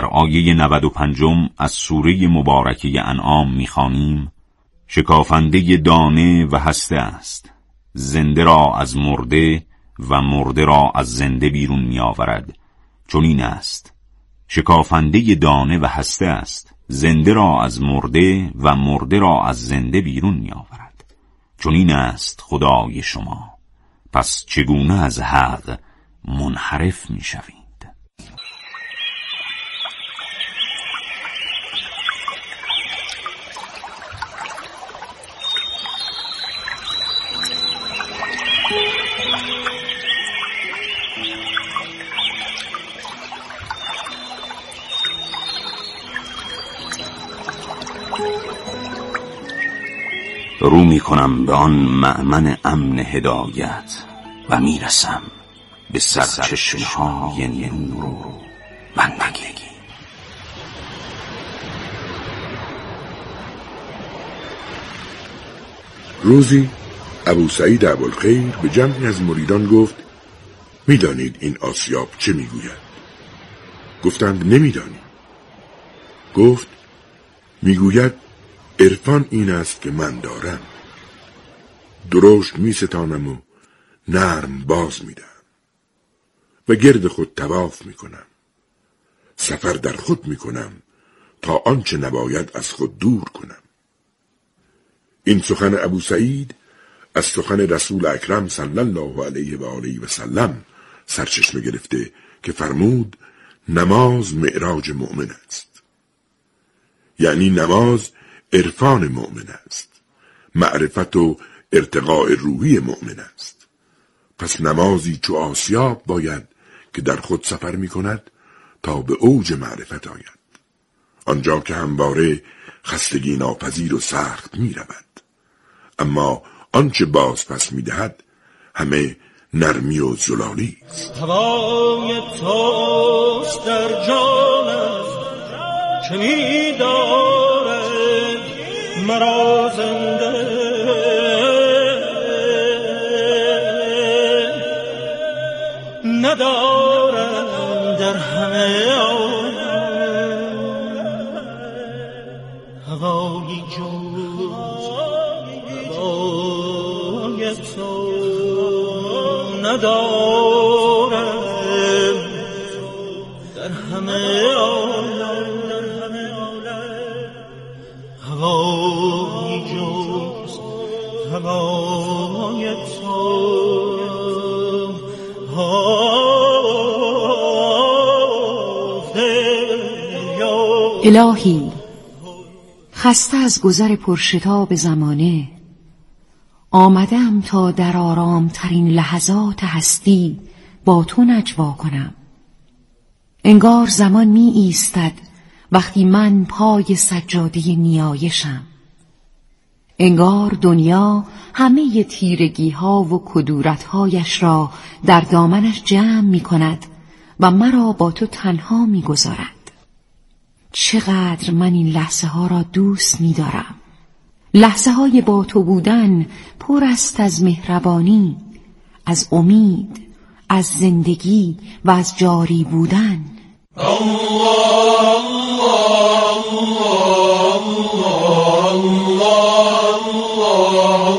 در آیه 95 از سوره مبارکه انعام می‌خوانیم: شکافنده دانه و هسته است، زنده را از مرده و مرده را از زنده بیرون می‌آورد. چون این است. شکافنده دانه و هسته است، زنده را از مرده و مرده را از زنده بیرون می‌آورد. چون این است خدای شما، پس چگونه از حق منحرف می‌شوید؟ رو می کنم به آن مأمن امن هدایت و می رسم به سرچشمه‌های نور و بندگی. روزی ابو سعید ابوالخیر به جمعی از مریدان گفت: می‌دانید این آسیاب چه می‌گوید؟ گفتند نمی‌دانیم. گفت: می‌گوید عرفان این است که من دارم، درشت می‌ستانم و نرم باز می‌دم و گرد خود طواف می‌کنم، سفر در خود می‌کنم تا آنچه نباید از خود دور کنم. این سخن ابو سعید از سخن رسول اکرم صلی الله علیه و آله و سلم سرچشمه گرفته که فرمود نماز معراج مؤمن است. یعنی نماز عرفان مؤمن است، معرفت و ارتقاء روحی مؤمن است. پس نمازی چو آسیاب باید که در خود سفر می کند تا به اوج معرفت آید، آنجا که همواره خستگی ناپذیر و سخت می رود، اما آنچه باز پس می دهد همه نرمی و زلالی است. هوای توست در جانم که می دارد مرا زنده، ندارم در همه هوایی جز هوای تو، ندارم در همه هوایی جز هوای تو. الهی، خسته از گذر پرشتاب زمانه آمدم تا در آرامترین لحظات هستی با تو نجوا کنم. انگار زمان می ایستد وقتی من پای سجاده نیایشم. انگار دنیا همه تیرگی ها و کدورت هایش را در دامنش جمع می کند و مرا با تو تنها می گذارد. چقدر من این لحظه ها را دوست می دارم. لحظه های با تو بودن پر است از مهربانی، از امید، از زندگی و از جاری بودن. الله الله الله الله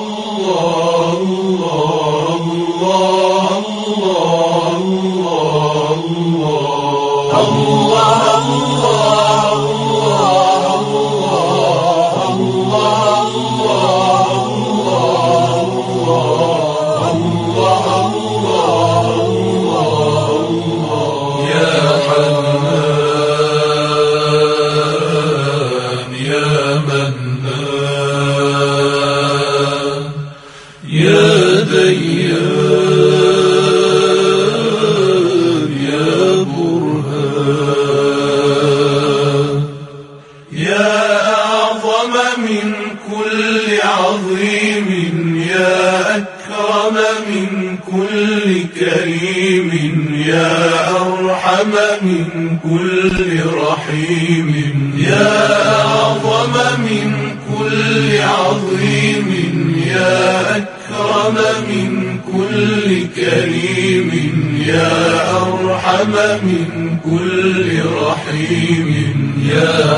من كل رحيم يا أعظم من كل عظيم يا أكرم من كل كريم يا أرحم من كل رحيم رحيم يا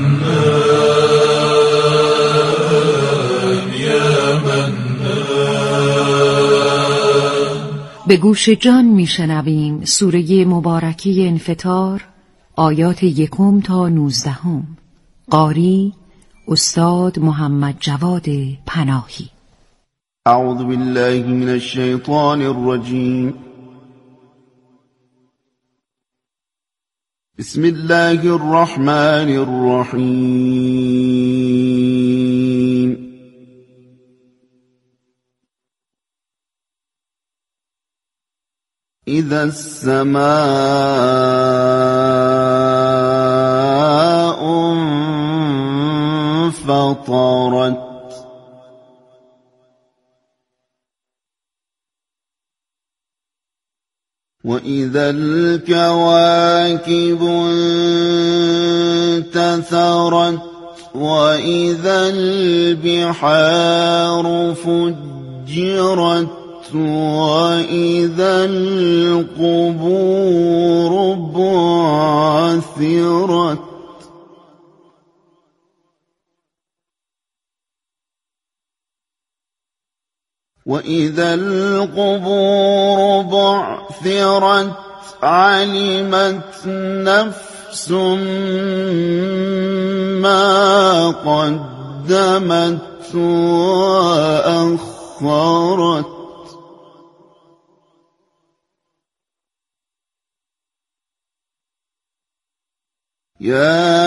حنان يا منان. به گوش جان میشنویم سوره مبارکی انفطار، آیات 1 تا 19. قاری استاد محمد جواد پناهی. اعوذ بالله من الشیطان الرجیم. بسم الله الرحمن الرحیم. اذا السماء انفطرت وإذا الكواكب انتثرت وإذا البحار فجرت وإذا القبور بعثرت وإذا القبور بعثرت علمت نفس ما قدمت وأخرت. يا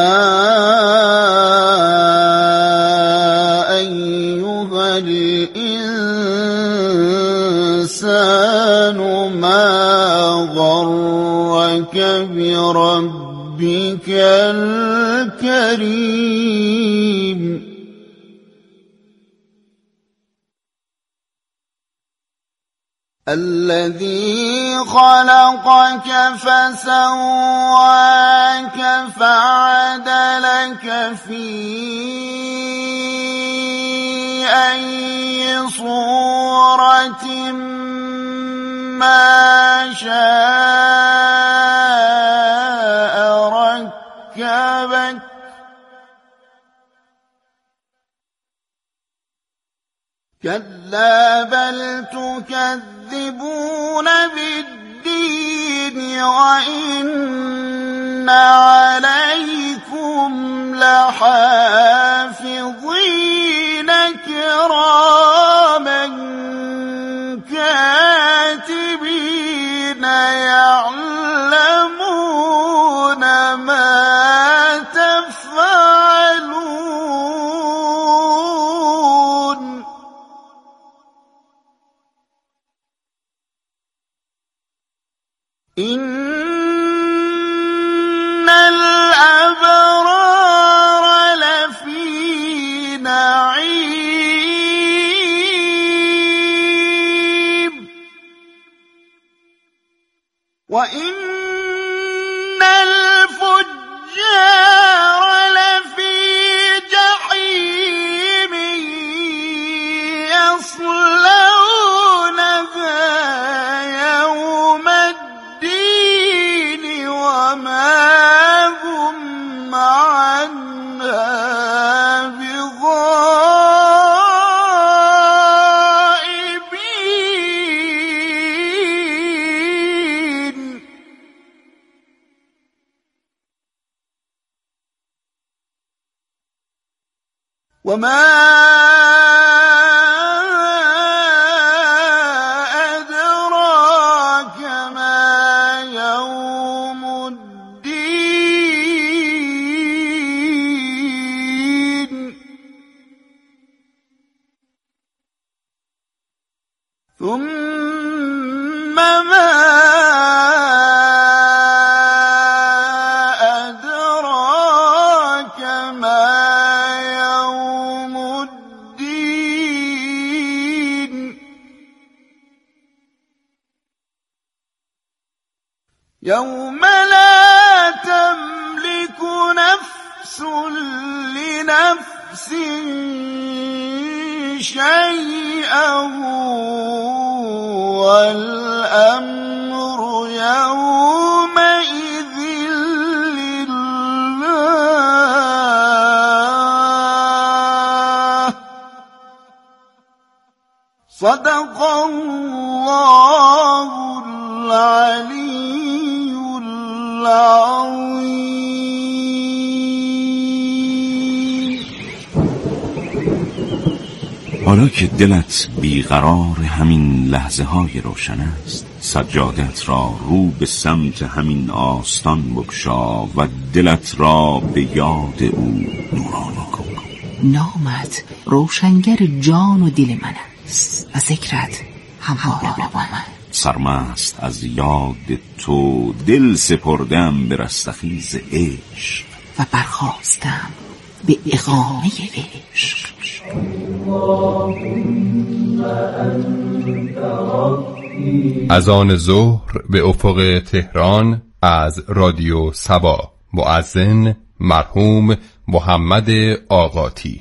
أيها الإنسان ما غرك بربك الكريم الذي خلقك فسواك فعدلك في أي صورة ما شاء ركبك كلا بل تكذبون بالدين وإن عليكم لحافظين كراما كاتبين يعلمون ما تفعلون. إن الأبرار لفي نعيم وإن الفجار لفي جحيم يصلونها يوم الدين وما هم عنها بغائبين. وما أدراك ما يوم الدين. ثم ما أدراك ما يوم الدين. يوم لا تملك نفس لنفس شيئا والأمر يومئذ صدق الله العلی العظیم. حالا که دلت بیقرار همین لحظه های روشن است، سجادت را رو به سمت همین آستان بگشا و دلت را به یاد او نورانی کن. نامت روشنگر جان و دل من است و ذکرت همواره با من. سرمست از یاد تو دل سپردم به رستخیز عشق و برخواستم به اقامه عشق. اذان ظهر به افق تهران از رادیو سبا. مؤذن مرحوم محمد آقاتی.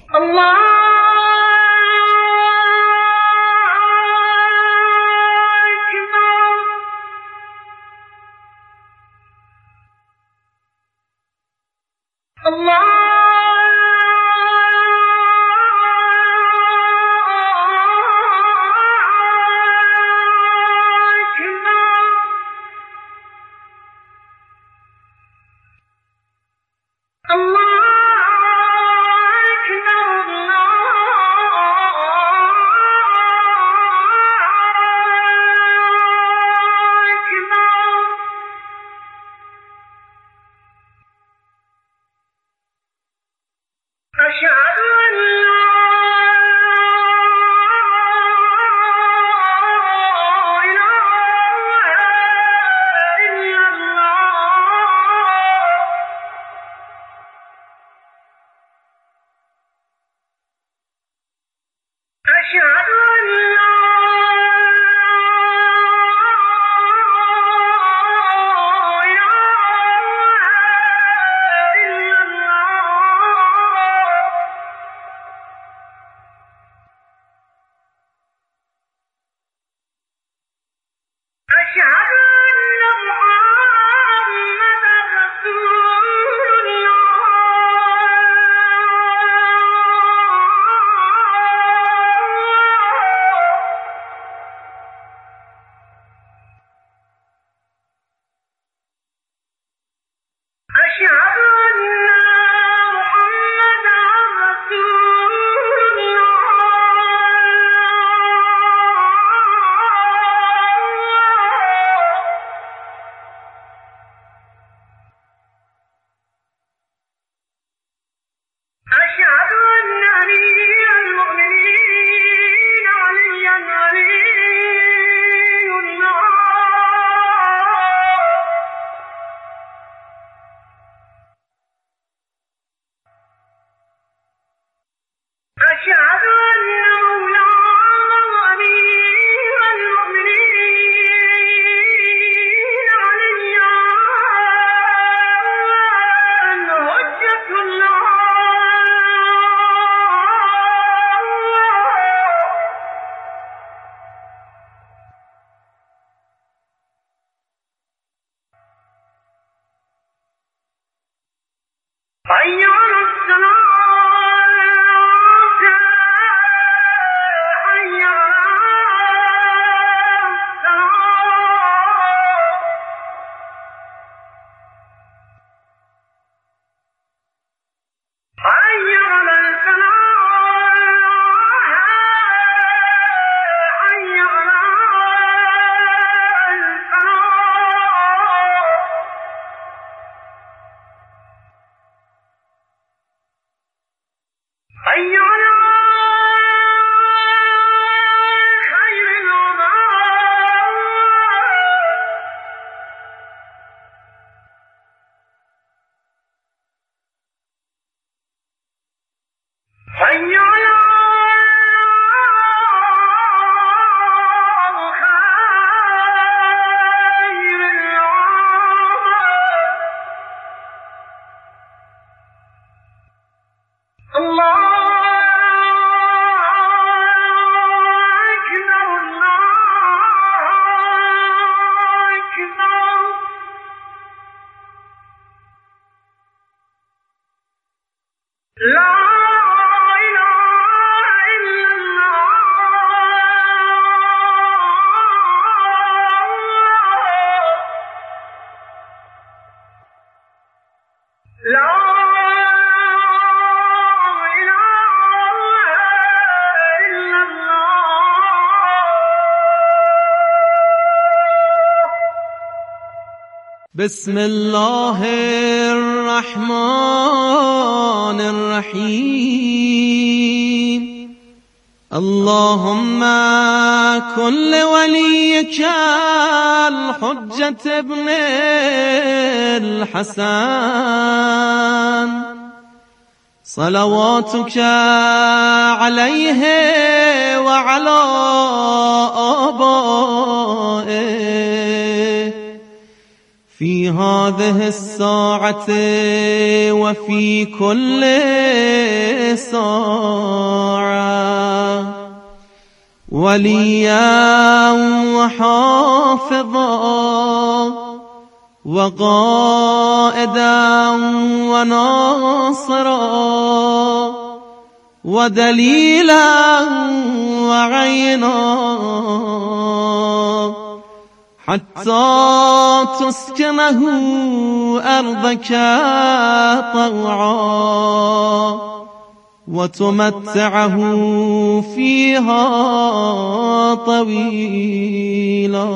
بسم الله الرحمن الرحیم. اللهم كن لوليك الحجة ابن الحسن صلواتك عليه وعلى آبائه في هذه الساعة وفي كل ساعة وليا وحافظا وقائدا وناصرا ودليلا وعينا حتى تسكنه أرضك طوعا وتمتعه فيها طويلا.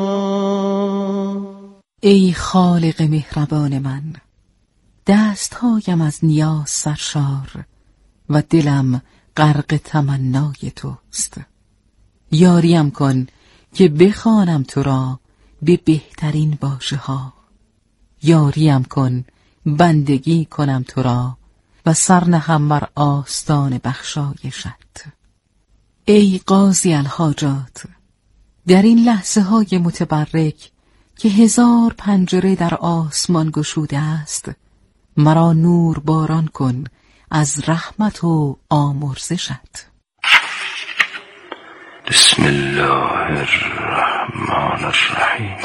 ای خالق مهربان من، دستهایم از نیاز سرشار و دلم غرق تمنای توست. یاریم کن که بخوانم تو را به بهترین باشه ها. یاریم کن بندگی کنم تو را و سرنهم بر آستان بخشایشت. ای قاضی الحاجات، در این لحظه های متبرک که 1000 پنجره در آسمان گشوده است، مرا نور باران کن از رحمت و آمرزشت. بسم الله الرحمن الرحیم.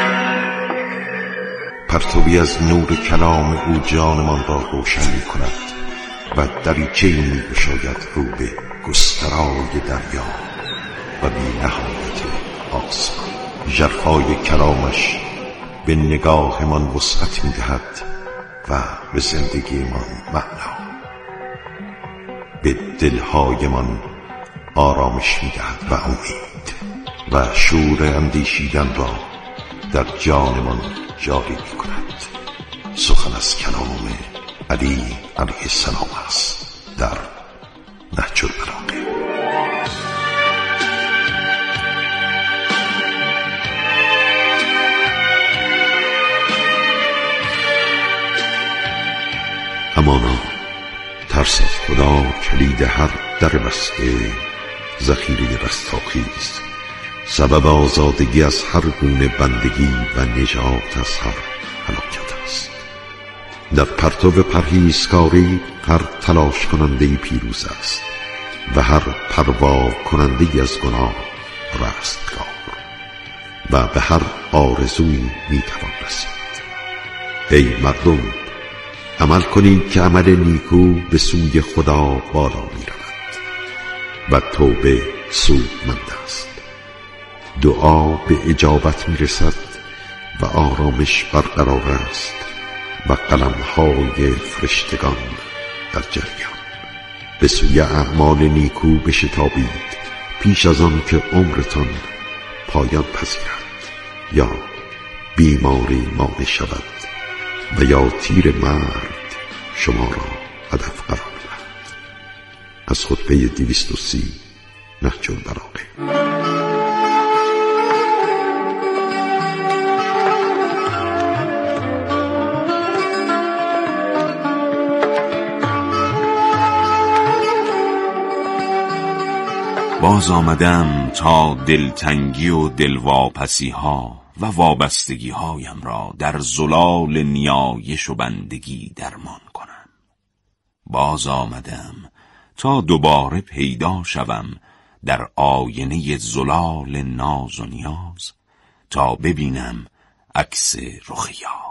پرتوی از نور کلام او جانمان را روشن می کند و دریچه‌ای می گشاید رو به گسترای دریا و بی نهایت آسمان. ژرفای کلامش به نگاهمان وسعت می دهد و به زندگیمان معنا، به دلهایمان آرامش می دهد و امید و شور اندیشیدن را در جانمان جاری می کند. سخن از کلام علی علیه السلام است در نهج البلاغه. همانا ترس از خدا کلید هر در بسته، ذخیره رستاخی است، سبب آزادگی از هر گونه بندگی و نجات از هر هلاکت است. در پرتو پرهیزکاری هر تلاش کننده پیروز است و هر پروا کننده از گناه رستگار و به هر آرزویی میتوان رسید. ای مردم، عمل کنید که عمل نیکو به سوی خدا بالا می رود و توبه سودمند است. دعا به اجابت می رسد و آرامش برقرار است و قلم‌های فرشتگان در جریان. به سوی اعمال نیکو بشتابید پیش از آن که عمرتان پایان پذیرد یا بیماری مانع شود و یا تیر مرد شما را هدف قرار دهد. از خطبه 230 نهج البلاغه. باز آمدم تا دلتنگی و دلواپسی ها و وابستگی هایم را در زلال نیایش و بندگی درمان کنم. باز آمدم تا دوباره پیدا شوم در آینه زلال ناز و نیاز، تا ببینم عکس رخ یار.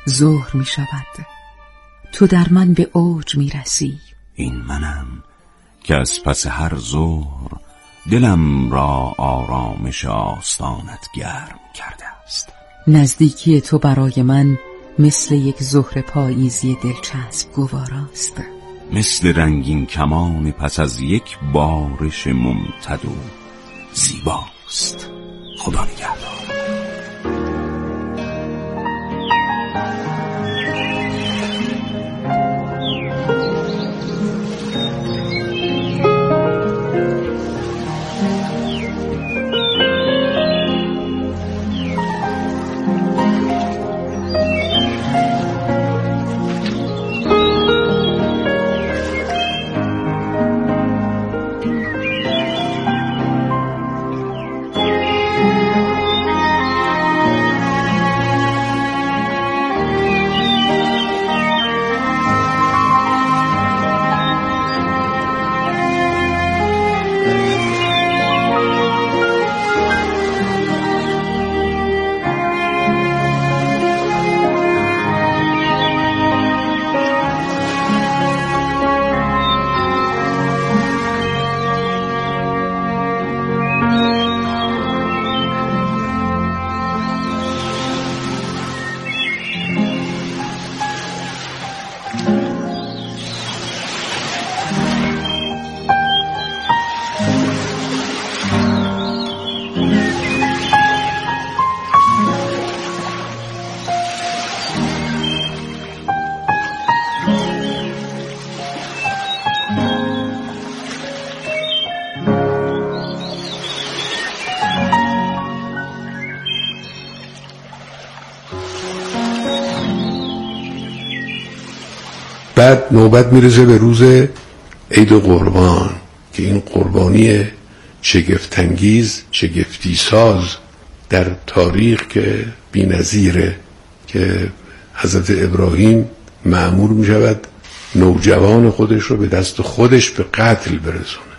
ظهر می شود، تو در من به اوج می رسی. این منم که از پس هر ظهر دلم را آرامش آستانت گرم کرده است. نزدیکی تو برای من مثل یک ظهر پاییزی دلچسب گواراست، مثل رنگین کمان پس از یک بارش ممتد و زیباست. خدا نگهدار. بعد نوبت میرسه به روز عید قربان که این قربانی شگفت‌انگیز، شگفتی ساز در تاریخ که بی‌نظیره که حضرت ابراهیم مأمور میشود نوجوان خودش رو به دست خودش به قتل برسونه.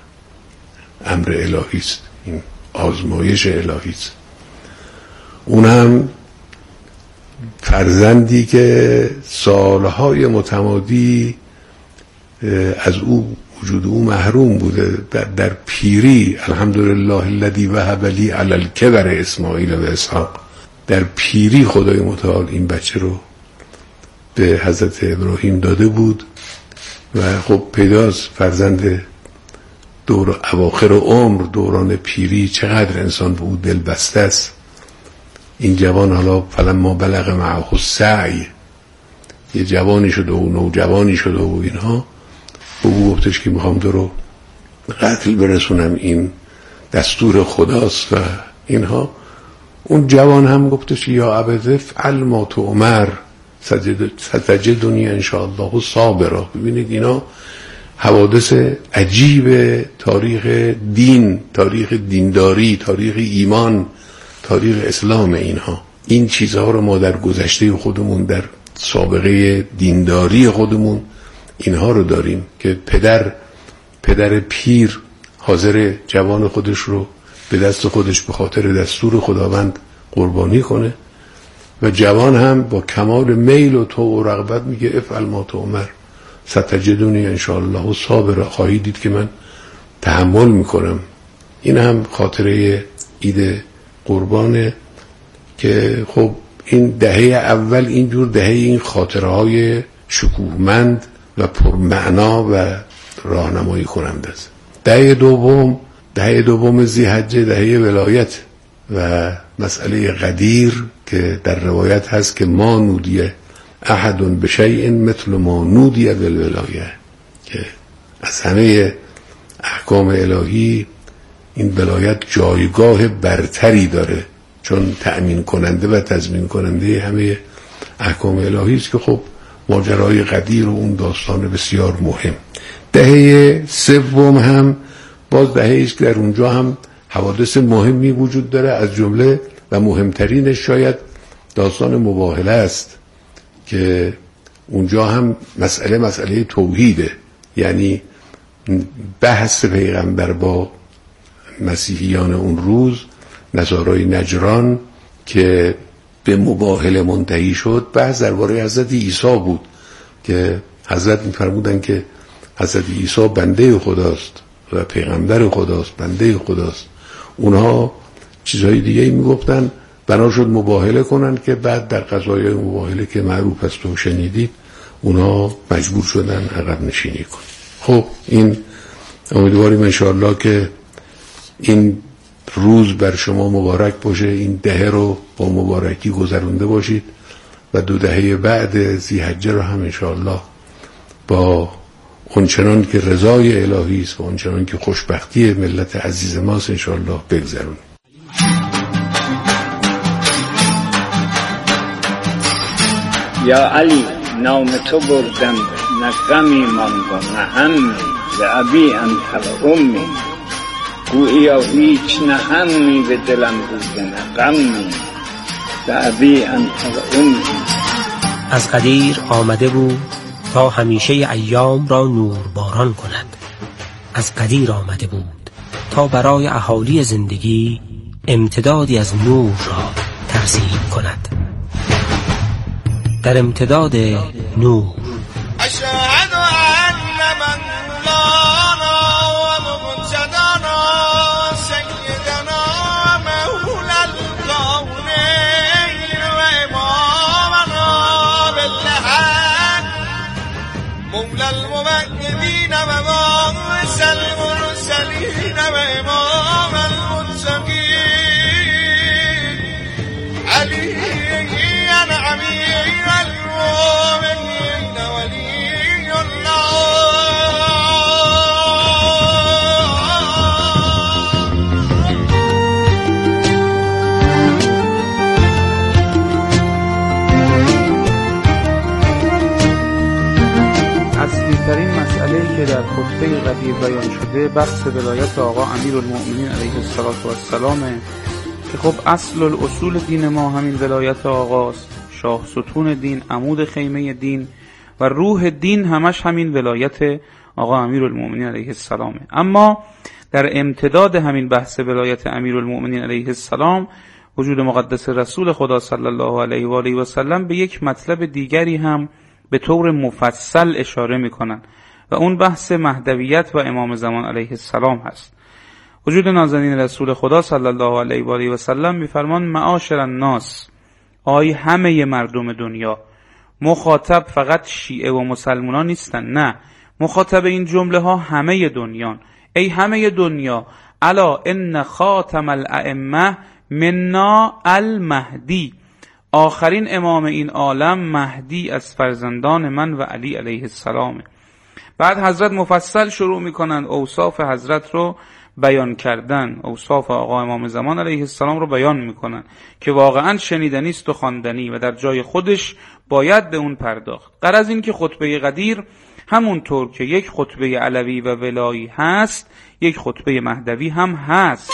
امر الهی است، این آزمایش الهی است. اون هم فرزندی که سالهای متمادی از او وجود او محروم بوده، در پیری الحمدلله الذی وهب لی علی الکبر اسماعیل و اسحاق، در پیری خدای متعال این بچه رو به حضرت ابراهیم داده بود و خب پیداست فرزند دور اواخر عمر، دوران پیری، چقدر انسان به او دل بسته است. این جوان حالا فلما بلغ معه السعی، یه جوانی شده و نوجوانی شده و اینها، به او گفتش که میخوام تو رو قتل برسونم، این دستور خداست و اینها. اون جوان هم گفتش یا عبد افعل ما تؤمر ستجدنی ان شاء الله صابرا. ببینید اینا حوادث عجیب تاریخ دین، تاریخ دینداری، تاریخ ایمان، تاریخ اسلام. اینها این چیزها رو ما در گذشته خودمون، در سابقه دینداری خودمون اینها رو داریم که پدر پیر حاضر جوان خودش رو به دست خودش به خاطر دستور خداوند قربانی کنه و جوان هم با کمال میل و طوع و رغبت میگه افعل ما تؤمر ستجدنی ان شاء الله صابر. خواهید دید که من تحمل میکنم. این هم خاطره عید قربانه که خب این دهه اول اینجور دهه این خاطره های شکوهمند و پرمعنا و راهنمایی کننده است. دهه دوم ذی‌حجه دهه ولایت و مسئله قدیر که در روایت هست که ما نودیه احد بشیء مثل ما نودیه بالولایه، که از همه احکام الهی این ولایت جایگاه برتری داره چون تأمین کننده و تضمین کننده همه احکام الهی است که خب ماجرای قدیر و اون داستان بسیار مهم. دهه سوم هم باز دهه است که در اونجا هم حوادث مهمی وجود داره، از جمله و مهمترینش شاید داستان مباهله است که اونجا هم مسئله توحیده، یعنی بحث پیغمبر با مسیحیان اون روز، نصارای نجران که به مباهله منتهی شد، بحث درباره حضرت عیسی بود که حضرت می‌فرمودن که حضرت عیسی بنده خداست و پیغمبر خداست، بنده خداست. اونها چیزهای دیگه میگفتن، بنا شد مباهله کنن که بعد در قضایای مباهله که معروف است و شنیدید اونها مجبور شدن عقب نشینی کنن. خب این امیدواریم انشاءالله که این روز بر شما مبارک باشه، این دهه رو با مبارکی گذرونده باشید و 2 دهه بعد ذی‌حجه رو هم انشاءالله با اونچنان که رضای الهی است و اونچنان که خوشبختی ملت عزیز ماست انشاءالله بگذرونید. یا علی نام تو بردم، نه غمی ماند و نه همی، ز ابی انت و امی. گوییا هیچ نه همی به دلم بوده نه غمی، ز ابی انت و امی. از قدیر آمده بود تا همیشه ایام را نور باران کند. از قدیر آمده بود تا برای اهالی زندگی امتدادی از نور را ترسیم کند. در امتداد نور اشهد ان من مولانا و مجدنا سیدنا مولا الکونین و امامنا بالحق مولا الموحدین و باعث المرسلین و امام المتقین علی امیر المؤمنین ولی الله. اصلی‌ترین مسئله‌ای که در خطبه قدیر بیان شده بحث ولایت آقا امیرالمؤمنین علیه السلام که خب اصل الاصول دین ما همین ولایت آقاست، شاه ستون دین، عمود خیمه دین و روح دین همش همین ولایت آقا امیرالمؤمنین علیه السلامه. اما در امتداد همین بحث ولایت امیرالمؤمنین علیه السلام وجود مقدس رسول خدا صلی الله علیه و آله و سلم به یک مطلب دیگری هم به طور مفصل اشاره میکنن و اون بحث مهدویت و امام زمان علیه السلام هست. وجود نازنین رسول خدا صلی الله علیه و آله و سلم میفرمان معاشر الناس، آی همه مردم دنیا. مخاطب فقط شیعه و مسلمانان نیستن، نه، مخاطب این جمله ها همه دنیان. ای همه دنیا، الا ان خاتم الائمه منا المهدی، آخرین امام این عالم مهدی از فرزندان من و علی علیه السلام. بعد حضرت مفصل شروع میکنند اوصاف حضرت رو بیان کردن، اوصاف آقا امام زمان علیه السلام رو بیان میکنن که واقعا شنیدنی است و خواندنی و در جای خودش باید به اون پرداخت. غرض این که خطبه قدیر همونطور که یک خطبه علوی و ولایی هست، یک خطبه مهدوی هم هست.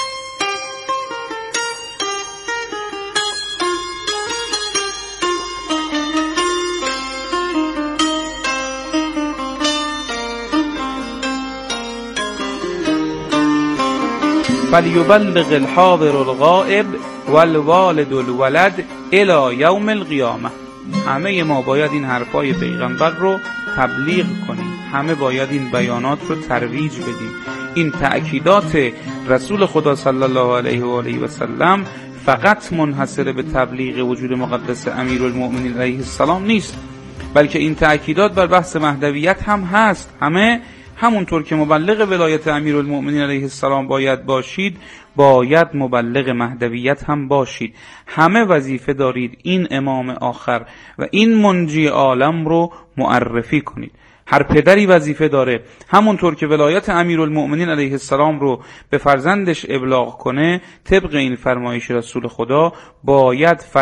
فلیبلغ الحاضر الغائب والوالد الولد الی یوم القیامه. همه ما باید این حرفای پیغمبر رو تبلیغ کنیم، همه باید این بیانات رو ترویج بدیم. این تأکیدات رسول خدا صلی الله علیه و آله و سلم فقط منحصر به تبلیغ وجود مقدس امیرالمؤمنین علیه السلام نیست، بلکه این تأکیدات بر بحث مهدویت هم هست. همونطور که مبلغ ولایت امیرالمؤمنین علیه السلام باید باشید، باید مبلغ مهدویت هم باشید. همه وظیفه دارید این امام آخر و این منجی عالم رو معرفی کنید. هر پدری وظیفه داره همونطور که ولایت امیرالمؤمنین علیه السلام رو به فرزندش ابلاغ کنه، طبق این فرمایش رسول خدا باید